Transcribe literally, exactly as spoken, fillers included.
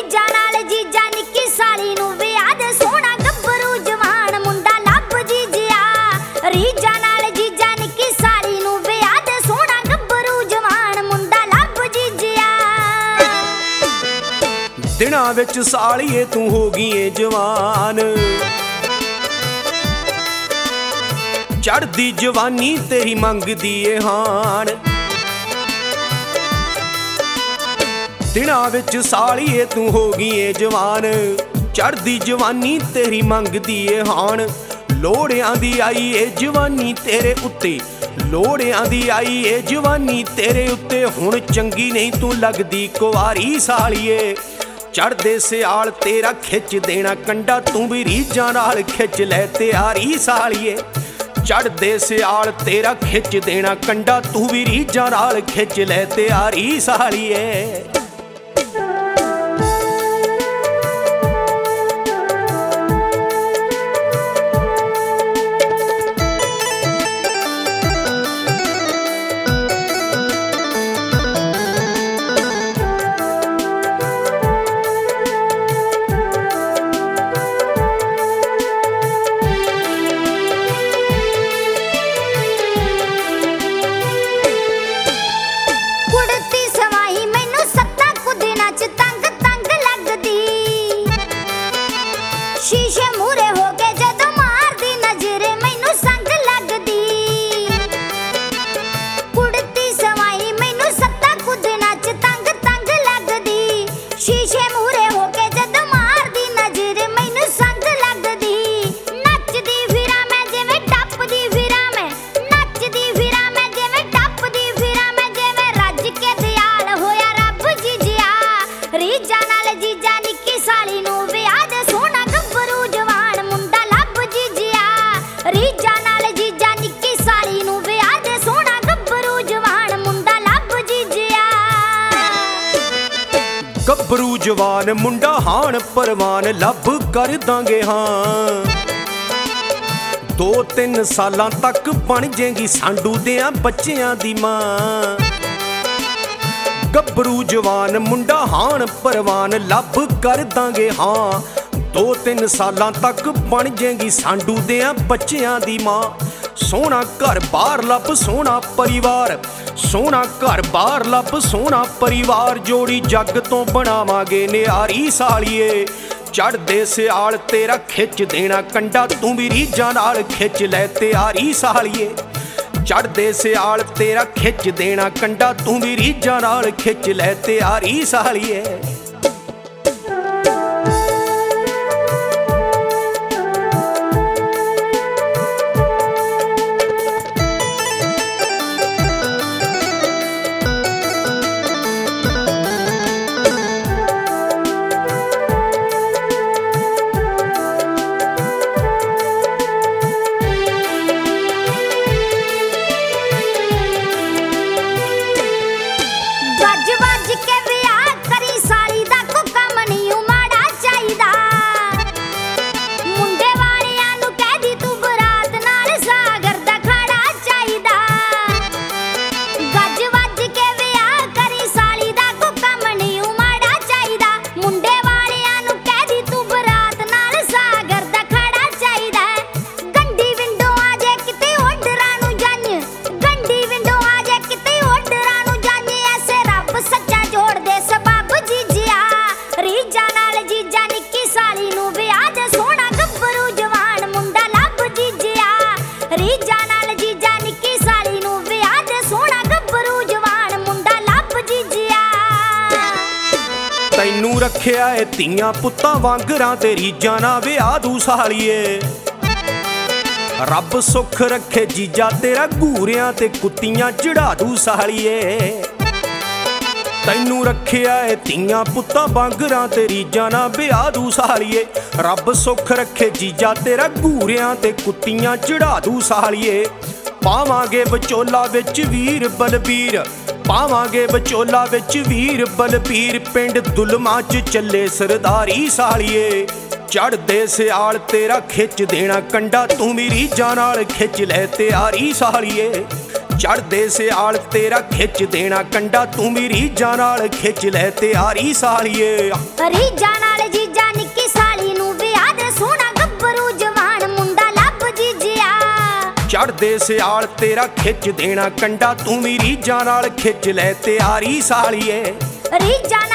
ਰੀਝਾਂ ਨਾਲ ਜੀਜਾ ਨਿੱਕੀ ਸਾਲੀ ਨੂੰ ਵਿਆਹ ਦੇ ਸੋਹਣਾ ਗੱਭਰੂ ਜਵਾਨ ਮੁੰਡਾ ਲੱਭ ਜੀਜਿਆ। ਰੀਝਾਂ ਨਾਲ ਜੀਜਾ ਨਿੱਕੀ ਸਾਲੀ ਨੂੰ ਵਿਆਹ ਦੇ ਸੋਹਣਾ ਗੱਭਰੂ ਜਵਾਨ ਮੁੰਡਾ ਲੱਭ ਜੀਜਿਆ। ਦਿਨਾਂ ਵਿੱਚ ਸਾਲੀਏ ਤੂੰ ਹੋ ਗਈ ਏ ਜਵਾਨ, ਚੜ੍ਹਦੀ ਜਵਾਨੀ ਤੇਰੀ ਮੰਗਦੀ ਏ ਹਾਣ। ਦਿਨਾਂ ਵਿੱਚ ਸਾਲੀਏ ਤੂੰ ਹੋ ਗਈ ਏ ਜਵਾਨ, ਚੜ੍ਹਦੀ ਜਵਾਨੀ ਤੇਰੀ ਮੰਗਦੀ ਏ ਹਾਣ। ਲੋੜਿਆਂ ਦੀ ਆਈ ਏ ਜਵਾਨੀ ਤੇਰੇ ਉੱਤੇ, ਲੋੜਿਆਂ ਦੀ ਆਈ ਏ ਜਵਾਨੀ ਤੇਰੇ ਉੱਤੇ। ਹੁਣ ਚੰਗੀ ਨਹੀਂ ਤੂੰ ਲੱਗਦੀ ਕੁਆਰੀ ਸਾਲੀਏ, ਚੜ੍ਹਦੇ ਸਿਆਲ ਤੇਰਾ ਖਿੱਚ ਦੇਣਾ ਕੰਡਾ, ਤੂੰ ਵੀ ਰੀਝਾਂ ਨਾਲ ਖਿੱਚ ਲੈ ਤਿਆਰੀ ਸਾਲੀਏ। ਚੜ੍ਹਦੇ ਸਿਆਲ ਤੇਰਾ ਖਿੱਚ ਦੇਣਾ ਕੰਡਾ, ਤੂੰ ਵੀ ਰੀਝਾਂ ਨਾਲ ਖਿੱਚ ਲੈ ਤਿਆਰੀ ਸਾਲੀਏ। ਸ਼ੀਸ਼ੇ ਮੂਰੇ ਹੋ ਕੇ ਜਦੋਂ ਮਾਰਦੀ ਨਜ਼ਰ ਮੈਨੂੰ ਸੰਗ ਲੱਗਦੀ। ਕੁੜਤੀ ਸਵਾਈ ਮੈਨੂੰ ਸੱਤਾ ਕੁੱਦ ਨੱਚ ਤੰਗ ਤੰਗ ਲੱਗਦੀ। ਸ਼ੀਸ਼ੇ ਮੂਰੇ ਹੋ ਕੇ ਜਦੋਂ ਮਾਰਦੀ ਨਜ਼ਰ ਮੈਨੂੰ ਸੰਗ ਲੱਗਦੀ। ਨੱਚਦੀ ਫਿਰਾਂ ਮੈਂ ਜਿਵੇਂ ਟੱਪਦੀ ਫਿਰਾਂ ਮੈਂ, ਨੱਚਦੀ ਫਿਰਾਂ ਮੈਂ ਜਿਵੇਂ ਟੱਪਦੀ ਫਿਰਾਂ ਮੈਂ, ਜਿਵੇਂ ਰੱਜ ਕੇ ਦਿਆਲ ਹੋਇਆ ਰੱਬ ਜੀਜਿਆ। ਰੀਝਾਂ ਨਾਲ ਜੀਜਾ ਨਿੱਕੀ ਸਾਲੀ ਨੂੰ ਵਿਆਹ ਦੇ ਸੋਹਣਾ ਗੱਭਰੂ ਜਵਾਨ ਮੁੰਡਾ ਲੱਭ ਜੀਜਿਆ। ਰੀਝਾਂ ਨਾਲ ਜੀਜਾ ਨਿੱਕੀ ਸਾਲੀ ਨੂੰ ਵਿਆਹ ਦੇ ਸੋਹਣਾ ਗੱਭਰੂ ਜਵਾਨ ਮੁੰਡਾ ਲੱਭ ਜੀਜਿਆ। ਗੱਭਰੂ ਜਵਾਨ ਮੁੰਡਾ ਹਾਣ ਪਰਵਾਨ ਲੱਭ ਕਰ ਦਾਂਗੇ ਹਾਂ। ਦੋ ਤਿੰਨ ਸਾਲਾਂ ਤੱਕ ਬਣ ਜੇਗੀ ਸਾਂਡੂ ਦਿਆਂ ਬੱਚਿਆਂ ਦੀ ਮਾਂ। ਗੱਭਰੂ ਜਵਾਨ ਮੁੰਡਾ ਹਾਣ ਪਰਵਾਨ ਲੱਭ ਕਰ ਦਾਂਗੇ ਹਾਂ। ਦੋ ਤਿੰਨ ਸਾਲਾਂ ਤੱਕ ਬਣ ਜੇਗੀ ਸਾਂਡੂ ਦਿਆਂ ਬੱਚਿਆਂ ਦੀ ਮਾਂ। ਸੋਹਣਾ ਘਰ ਬਾਹਰ ਲੱਭ ਸੋਹਣਾ ਪਰਿਵਾਰ, ਸੋਹਣਾ ਘਰ ਬਾਹਰ ਲੱਭ ਸੋਹਣਾ ਪਰਿਵਾਰ। ਜੋੜੀ ਜੱਗ ਤੋਂ ਬਣਾਵਾਂਗੇ ਨਿਆਰੀ ਸਾਲੀਏ, ਚੜ੍ਹਦੇ ਸਿਆਲ ਤੇਰਾ ਖਿੱਚ ਦੇਣਾ ਕੰਡਾ, ਤੂੰ ਵੀ ਰੀਝਾਂ ਨਾਲ ਖਿੱਚ ਲੈ ਤਿਆਰੀ ਸਾਲੀਏ। ਚੜ੍ਹਦੇ ਸਿਆਲ ਤੇਰਾ ਖਿੱਚ ਦੇਣਾ ਕੰਡਾ, ਤੂੰ ਵੀ ਰੀਝਾਂ ਨਾਲ ਖਿੱਚ ਲੈ ਤਿਆਰੀ ਸਾਲੀਏ। ਵੱਜ ਵੱਜ ਕੇ ਵਿਆਹ ਕਰੀ ਸਾਲੀ ਦਾ ਕੋ ਕੰਮ ਨਹੀਂ ਓ ਮਾੜਾ ਚਾਹੀਦਾ। ਮੁੰਡੇ ਵਾਲਿਆਂ ਨੂੰ ਕਹਿਦੀ ਤੂੰ ਬਰਾਤ ਨਾਲ ਸਾਗਰ ਦਾ ਖਾੜਾ ਚਾਹੀਦਾ। ਗੱਜ ਵੱਜ ਕੇ ਵਿਆਹ ਕਰੀ ਸਾਲੀ ਦਾ ਕੋ ਕੰਮ ਨਹੀਂ ਓ ਮਾੜਾ ਚਾਹੀਦਾ। ਮੁੰਡੇ ਵਾਲਿਆਂ ਨੂੰ ਕਹਿਦੀ ਤੂੰ ਬਰਾਤ ਨਾਲ ਸਾਗਰ ਦਾ ਖਾੜਾ ਚਾਹੀਦਾ। ਗੰਡੀ ਵਿੰਡੋ ਆ ਜੇ ਕਿਤੇ ਓਡਰਾਂ ਨੂੰ ਜੰਨ, ਗੰਡੀ ਵਿੰਡੋ ਆ ਜੇ ਕਿਤੇ ਓਡਰਾਂ ਨੂੰ ਜੰਨ। ਐਸੇ ਰੱਬ ਸੱਚਾ ਜੋੜ ਦੇ ਸਬੱਬ ਜੀਜਿਆ। ਰੀਝਾਂ ਨਾਲ ਜੀਜਾ ਨਿੱਕੀ ਸਾਲੀ ਨੂੰ ਵਿਆਹ ਦੇ ਸੋਹਣਾ ਗੱਭਰੂ ਜਵਾਨ ਮੁੰਡਾ ਲੱਭ ਜੀਜਿਆ। ਰੀਝਾਂ ਨਾਲ ਜੀਜਾ ਨਿੱਕੀ ਸਾਲੀ ਨੂੰ ਵਿਆਹ ਦੇ ਸੋਹਣਾ ਗੱਭਰੂ ਜਵਾਨ ਮੁੰਡਾ ਲੱਭ ਜੀਜਿਆ। ਤੈਨੂੰ ਰੱਖਿਆ ਏ ਧੀਆਂ ਪੁੱਤਾਂ ਵਾਂਗਰਾਂ ਤੇ ਰੀਝਾਂ ਨਾਲ ਵਿਆਹ ਦੂ ਸਾਲੀਏ। ਰੱਬ ਸੁੱਖ ਰੱਖੇ ਜੀਜਾ ਤੇਰਾ ਘੂਰਿਆਂ ਤੇ ਕੁੱਤੀਆਂ ਚੜਾ ਦੂ ਸਾਲੀਏ। ਤੈਨੂੰ ਰੱਖਿਆ ਏ ਧੀਆਂ ਪੁੱਤਾਂ ਵਾਂਗਰਾਂ ਤੇ ਰੀਝਾਂ ਨਾਲ ਵਿਆਹ ਦੂ ਸਾਲੀਏ। ਰੱਬ ਸੁੱਖ ਰੱਖੇ ਜੀਜਾ ਤੇਰਾ ਘੂਰਿਆਂ ਤੇ ਕੁੱਤੀਆਂ ਚੜਾ ਦੂ ਸਾਲੀਏ। ਪਾਵਾਂਗੇ ਵਿਚੋਲਾ ਵਿੱਚ ਵੀਰ ਬਲਬੀਰ, ਪਾਵਾਂਗੇ ਵਿਚੋਲਾ ਵਿੱਚ ਵੀਰ ਬਲਬੀਰ। ਪਿੰਡ ਦੁਲਮਾ ਚ ਚੱਲੇ ਸਰਦਾਰੀ ਸਾਲੀਏ, ਚੜ੍ਹਦੇ ਸਿਆਲ ਤੇਰਾ ਖਿੱਚ ਦੇਣਾ ਕੰਡਾ, ਤੂੰ ਵੀ ਰੀਝਾਂ ਨਾਲ ਖਿੱਚ ਲੈ ਤਿਆਰੀ ਸਾਲੀਏ। ਚੜਦੇ ਸਿਆਲ ਤੇਰਾ ਖਿੱਚ ਦੇਣਾ ਕੰਡਾ, ਤੂੰ ਵੀ ਰੀਝਾਂ ਨਾਲ ਖਿੱਚ ਲੈ ਤਿਆਰੀ ਸਾਲੀਏ। ਰੀਝਾਂ ਨਾਲ ਜੀਜਾ ਨਿੱਕੀ ਸਾਲੀ ਨੂੰ ਵਿਆਹ ਦੇ, ਸੋਹਣਾ ਗੱਭਰੂ ਜਵਾਨ ਮੁੰਡਾ ਲੱਭ ਜੀਜਿਆ। ਚੜਦੇ ਸਿਆਲ ਤੇਰਾ ਖਿੱਚ ਦੇਣਾ ਕੰਡਾ, ਤੂੰ ਵੀ ਰੀਝਾਂ ਨਾਲ ਖਿੱਚ ਲੈ ਤਿਆਰੀ ਸਾਲੀਏ। ਰੀਝਾਂ